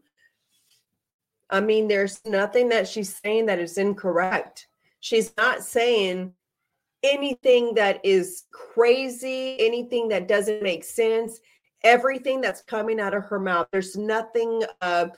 I mean, there's nothing that she's saying that is incorrect. She's not saying anything that is crazy, anything that doesn't make sense. Everything that's coming out of her mouth, there's nothing that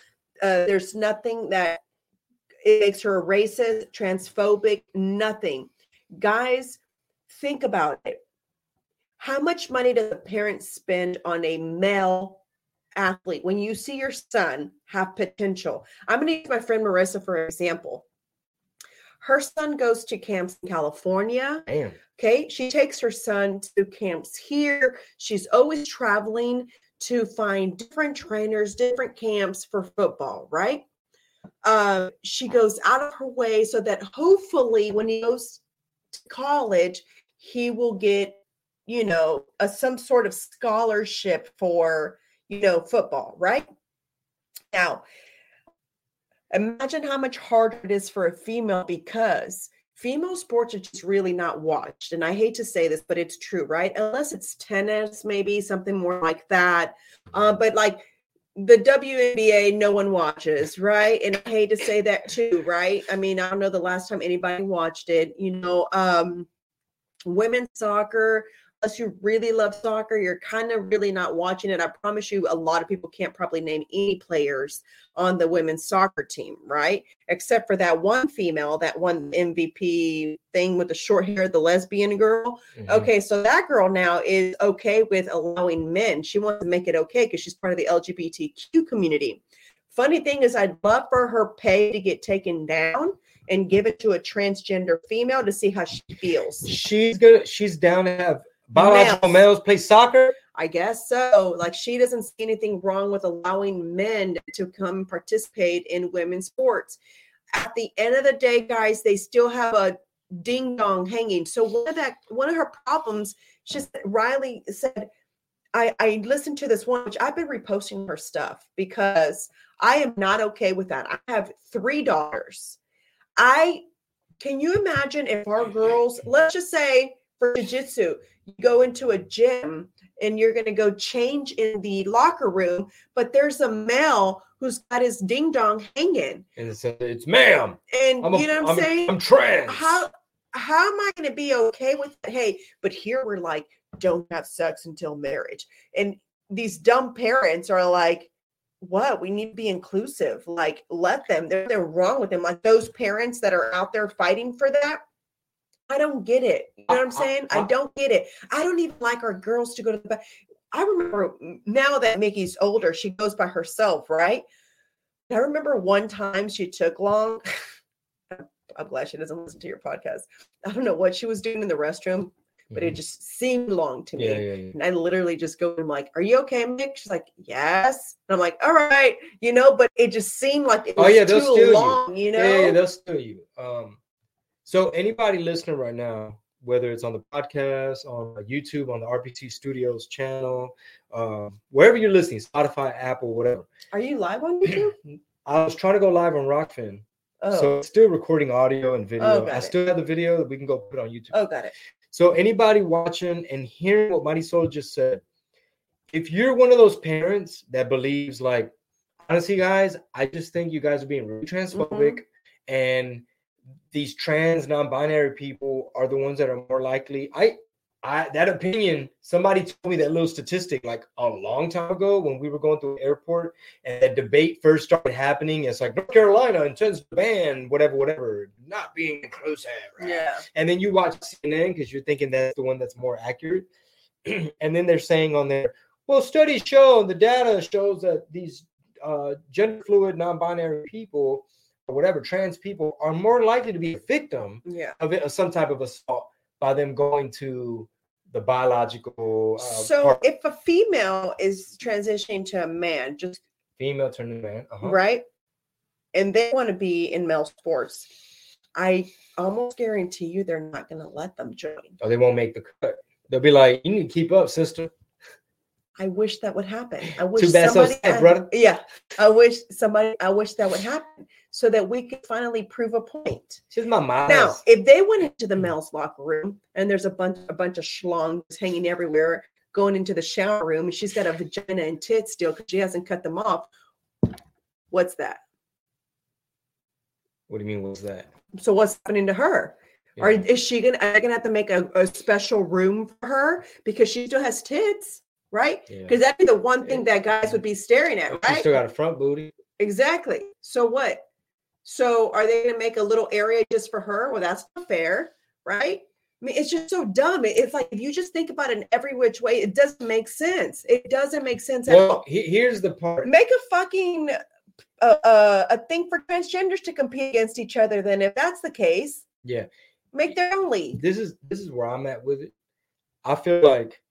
it makes her racist, transphobic, nothing. Guys, think about it. How much money does a parent spend on a male athlete when you see your son have potential? I'm going to use my friend Marissa for example. Her son goes to camps in California. Damn. Okay. She takes her son to camps here. She's always traveling to find different trainers, different camps for football, right? She goes out of her way so that hopefully when he goes to college, he will get, some sort of scholarship for, football, right? Now, imagine how much harder it is for a female because female sports are just really not watched. And I hate to say this, but it's true, right? Unless it's tennis, maybe something more like that. But like the WNBA, no one watches, right? And I hate to say that too, right? I mean, I don't know the last time anybody watched it. Women's soccer, unless you really love soccer, you're kind of really not watching it. I promise you, a lot of people can't probably name any players on the women's soccer team, right? Except for that one female, that one MVP thing with the short hair, the lesbian girl. Mm-hmm. Okay, so that girl now is okay with allowing men. She wants to make it okay because she's part of the LGBTQ community. Funny thing is, I'd love for her pay to get taken down and give it to a transgender female to see how she feels. She's down to have biological males play soccer? I guess so. Like, she doesn't see anything wrong with allowing men to come participate in women's sports. At the end of the day, guys, they still have a ding dong hanging. So one of her problems, Riley said, I listened to this one, which I've been reposting her stuff because I am not okay with that. I have 3 daughters. Can you imagine if our girls, let's just say for jiu-jitsu, you go into a gym and you're going to go change in the locker room, but there's a male who's got his ding dong hanging. And it's ma'am. And you know what I'm saying? I'm trans. How am I going to be okay with it? Hey, but here we're like, don't have sex until marriage. And these dumb parents are like, what? We need to be inclusive. Like, let them. They're wrong with them. Like those parents that are out there fighting for that. I don't get it. You know what I'm saying? I don't get it. I don't even like our girls to go to the back. I remember now that Mickey's older, she goes by herself, right? I remember one time she took long. I'm glad she doesn't listen to your podcast. I don't know what she was doing in the restroom, but it just seemed long to me. Yeah. And I literally just go, I'm like, are you okay, Mick? She's like, yes. And I'm like, all right, but it just seemed like it was too long, Yeah, they'll steal you. So anybody listening right now, whether it's on the podcast, on YouTube, on the RPT Studios channel, wherever you're listening, Spotify, Apple, whatever. Are you live on YouTube? I was trying to go live on Rockfin. So it's still recording audio and video. I still have the video that we can go put on YouTube. Oh, got it. So anybody watching and hearing what Marisol just said, if you're one of those parents that believes like, honestly, guys, I just think you guys are being really transphobic, and these trans non-binary people are the ones that are more likely. That opinion, somebody told me that little statistic like a long time ago when we were going through the airport and that debate first started happening. It's like North Carolina intends to ban whatever, not being inclusive. Right? Yeah. And then you watch CNN because you're thinking that's the one that's more accurate. And then they're saying on there, well, studies show, the data shows that these gender fluid, non-binary people or whatever, trans people are more likely to be a victim of some type of assault by them going to the biological so if a female is transitioning to a man, just female turning man, right, and they want to be in male sports, I almost guarantee you they're not going to let them join. Or they won't make the cut. They'll be like, you need to keep up, sister. I wish that would happen. I wish Too bad, somebody, so sad, brother. Yeah, I wish that would happen so that we could finally prove a point. She's my mom. Now, if they went into the men's locker room and there's a bunch of schlongs hanging everywhere, going into the shower room, and she's got a vagina and tits still because she hasn't cut them off, what's that? What do you mean? What's that? So what's happening to her? Yeah. Or is she gonna have to make a special room for her because she still has tits? Right? Because that'd be the one thing that guys would be staring at, right? She still got a front booty. Exactly. So what? So are they going to make a little area just for her? Well, that's not fair, right? I mean, it's just so dumb. It's like, if you just think about it in every which way, it doesn't make sense. It doesn't make sense at all. Here's the part. Make a fucking a thing for transgenders to compete against each other. Then if that's the case, make their own league. This is where I'm at with it. I feel like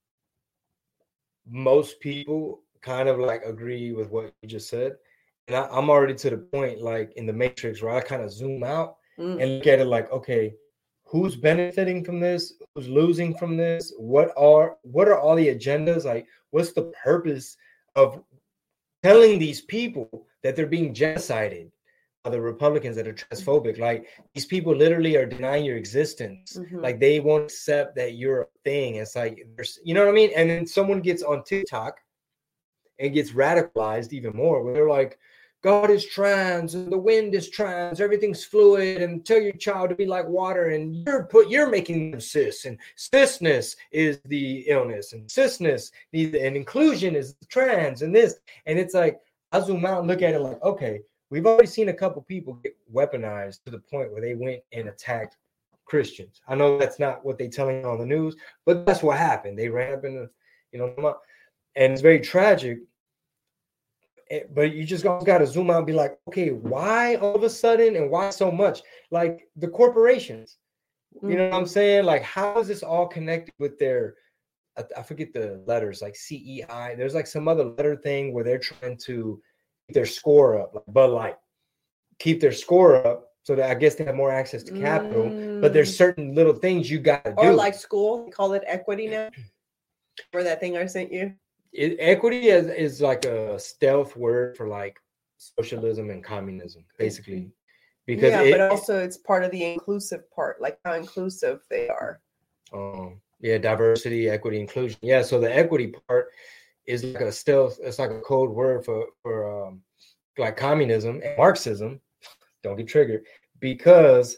most people kind of like agree with what you just said, and I'm already to the point like in the Matrix where I kind of zoom out and look at it like, okay, who's benefiting from this, who's losing from this, what are all the agendas, like what's the purpose of telling these people that they're being genocided by the Republicans that are transphobic? Like these people literally are denying your existence. Like they won't accept that you're a thing. It's like, you know what I mean? And then someone gets on TikTok and gets radicalized even more where they're like, God is trans and the wind is trans, everything's fluid, and tell your child to be like water, and you're making them cis, and cisness is the illness, and cisness and inclusion is trans and this. And it's like, I zoom out and look at it like, okay, we've already seen a couple people get weaponized to the point where they went and attacked Christians. I know that's not what they're telling on the news, but that's what happened. They ran up in the, and it's very tragic. But you just got to zoom out and be like, okay, why all of a sudden and why so much? Like the corporations, you know what I'm saying? Like, how is this all connected with their, I forget the letters, like CEI. There's like some other letter thing where they're trying to keep their score up, like Bud Light, keep their score up so that I guess they have more access to capital. But there's certain little things you got to do. Or like school, they call it equity now. For that thing I sent you. Equity is like a stealth word for like socialism and communism, basically, because but also it's part of the inclusive part, like how inclusive they are. Diversity, equity, inclusion. So the equity part is like a stealth. It's like a code word for like communism and Marxism. Don't get triggered because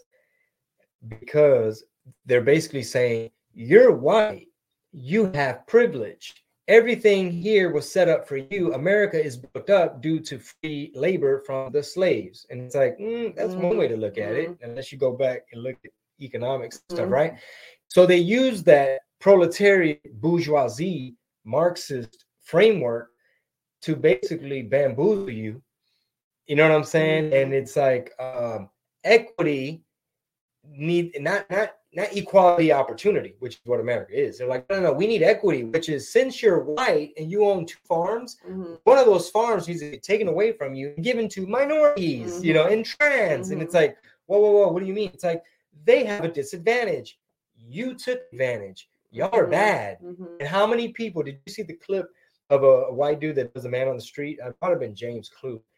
they're basically saying you're white, you have privilege. Everything here was set up for you. America is built up due to free labor from the slaves. And it's like, that's one way to look at it, unless you go back and look at economics stuff, right? So they use that proletariat bourgeoisie Marxist framework to basically bamboozle you. You know what I'm saying? And it's like equity need not equality opportunity, which is what America is. They're like, no, we need equity, which is since you're white and you own 2 farms, one of those farms needs to be taken away from you and given to minorities, and trans. And it's like, whoa, what do you mean? It's like they have a disadvantage. You took advantage. Y'all are bad. And how many people did you see the clip of a white dude that was a man on the street? It might have been James Clue.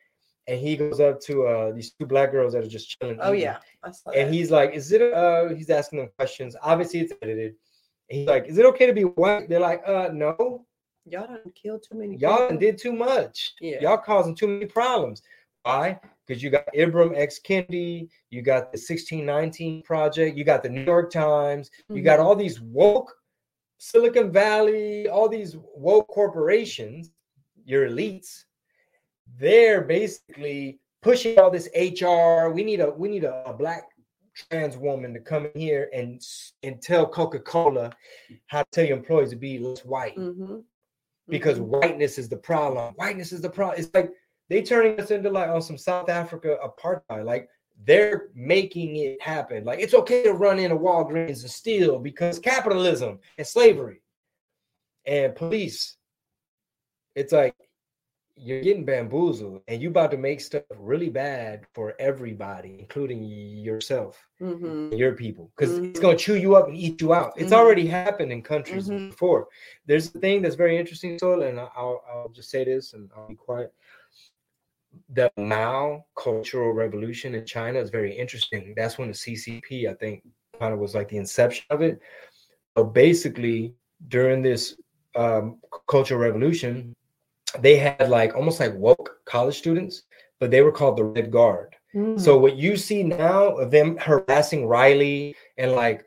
and he goes up to these two black girls that are just chilling. Oh yeah, I saw that. And he's like, "Is it?" He's asking them questions. Obviously, it's edited. And he's like, "Is it okay to be white?" They're like, no. Y'all done killed too many. Y'all done did too much. Yeah. Y'all causing too many problems. Why? Because you got Ibram X. Kendi, you got the 1619 Project, you got the New York Times, you got all these woke Silicon Valley, all these woke corporations, your elites. They're basically pushing all this HR. We need a black trans woman to come in here and tell Coca-Cola how to tell your employees to be less white. Because whiteness is the problem. Whiteness is the problem. It's like they turning us into like on some South Africa apartheid. Like they're making it happen. Like it's okay to run into Walgreens and steal because capitalism and slavery and police. It's like you're getting bamboozled and you about to make stuff really bad for everybody, including yourself and your people, because it's going to chew you up and eat you out. It's already happened in countries before. There's a thing that's very interesting, Sol, and I'll just say this and I'll be quiet. The Mao Cultural Revolution in China is very interesting. That's when the CCP, I think, kind of was like the inception of it. So basically, during this Cultural Revolution, they had like almost like woke college students, but they were called the Red Guard. So what you see now of them harassing Riley and like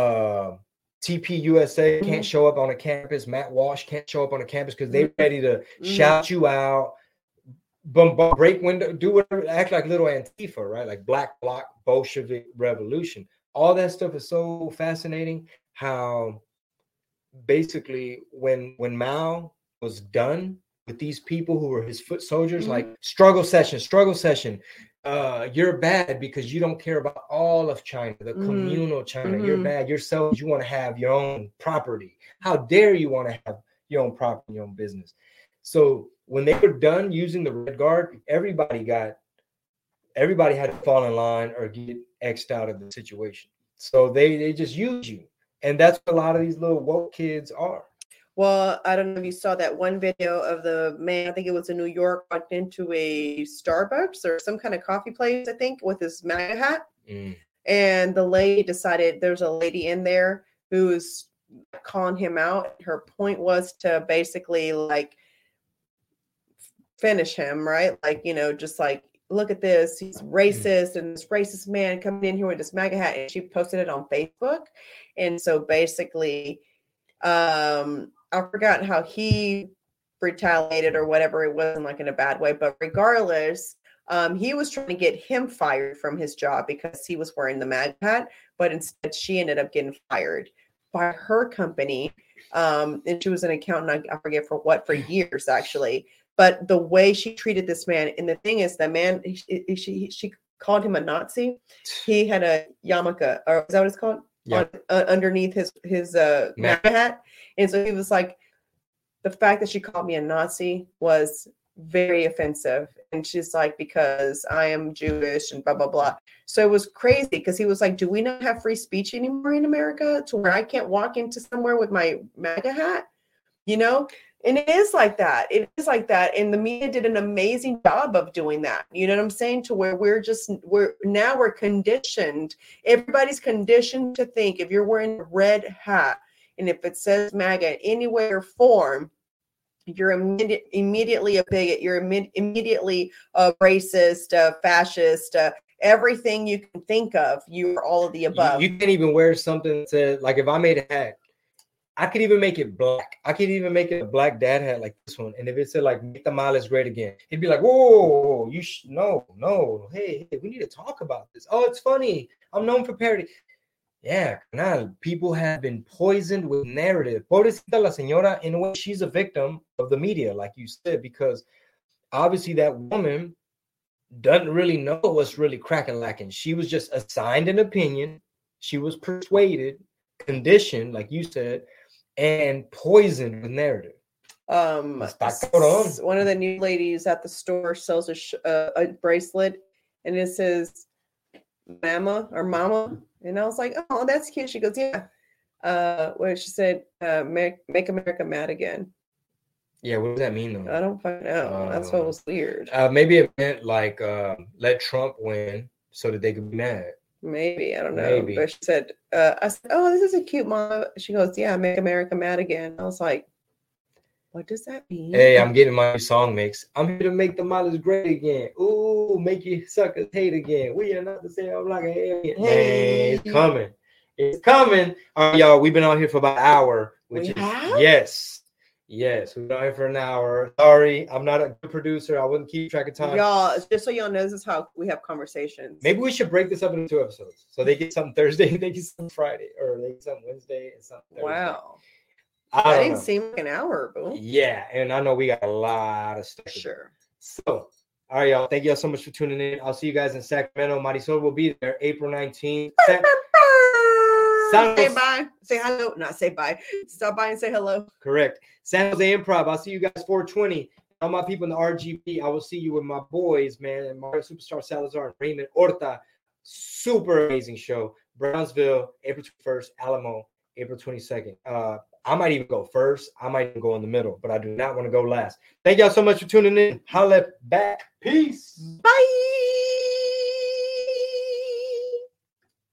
TPUSA can't show up on a campus, Matt Walsh can't show up on a campus because they're ready to shout you out, break window, do whatever, act like little Antifa, right? Like Black Bloc Bolshevik Revolution. All that stuff is so fascinating. How basically when Mao was done with these people who were his foot soldiers, like struggle session. You're bad because you don't care about all of China, the communal China. You're bad. You're selfish. You want to have your own property. How dare you want to have your own property, your own business? So when they were done using the Red Guard, everybody had to fall in line or get X'd out of the situation. So they just use you. And that's what a lot of these little woke kids are. Well, I don't know if you saw that one video of the man, I think it was in New York, walked into a Starbucks or some kind of coffee place, I think, with his MAGA hat. And the lady decided, there's a lady in there who's calling him out. Her point was to basically like finish him, right? Like, you know, just like, look at this, he's racist, and this racist man coming in here with this MAGA hat. And she posted it on Facebook. And so basically, I've forgotten how he retaliated or whatever. It wasn't like in a bad way, but regardless, he was trying to get him fired from his job because he was wearing the MAGA hat, but instead she ended up getting fired by her company. And she was an accountant, I forget for what, for years actually. But the way she treated this man, and the thing is, the man, she called him a Nazi. He had a yarmulke, or is that what it's called? Yeah. Underneath his MAGA hat. And so he was like, the fact that she called me a Nazi was very offensive. And she's like, because I am Jewish and blah, blah, blah. So it was crazy because he was like, do we not have free speech anymore in America to where I can't walk into somewhere with my MAGA hat? You know? And it is like that. It is like that. And the media did an amazing job of doing that. You know what I'm saying? To where we're conditioned. Everybody's conditioned to think if you're wearing a red hat and if it says MAGA in any way or form, you're immediately a bigot. You're immediately a racist, a fascist, everything you can think of. You're all of the above. You can't even wear something that says, like if I made a hat, I could even make it black. I could even make it a black dad hat like this one. And if it said like "Make the Tamales Great Again," it'd be like, whoa, no. Hey, we need to talk about this. Oh, it's funny. I'm known for parody. Yeah, now people have been poisoned with narrative. Pobrecita la señora, in a way, she's a victim of the media, like you said, because obviously that woman doesn't really know what's really cracking lacking. She was just assigned an opinion. She was persuaded, conditioned, like you said, and poisoned with narrative. One of the new ladies at the store sells a bracelet, and it says "Mama" or "Mama," and I was like, "Oh, that's cute." She goes, "Yeah." She said, "Make America mad again." Yeah, what does that mean though? I don't fucking know. That's what was weird. Maybe it meant like let Trump win so that they could be mad. Maybe, I don't know. Maybe. But she said, I said, oh, this is a cute mom. She goes, yeah, make America mad again. I was like, what does that mean? Hey, I'm getting my new song mix. I'm here to make the models great again. Ooh, make you suckers hate again. We are not the same. I'm like a alien. Hey, it's coming. It's coming. All right, y'all. We've been on here for about an hour. Which yes, we've been on here for an hour. Sorry, I'm not a good producer. I wouldn't keep track of time. Y'all, just so y'all know, this is how we have conversations. Maybe we should break this up into 2 episodes. So they get something Thursday, they get something Friday, or they get something Wednesday and something Thursday. Wow. That didn't seem like an hour, boo. Yeah, and I know we got a lot of stuff. Sure. So, all right, y'all. Thank y'all so much for tuning in. I'll see you guys in Sacramento. Marisol will be there April 19th. Say bye. Say hello. Not say bye. Stop by and say hello. Correct. San Jose Improv. I'll see you guys 420. All my people in the RGP. I will see you with my boys, man. Mario Superstar Salazar and Raymond Horta. Super amazing show. Brownsville, April 21st. Alamo, April 22nd. I might even go first. I might even go in the middle, but I do not want to go last. Thank y'all so much for tuning in. Holla back. Peace. Bye.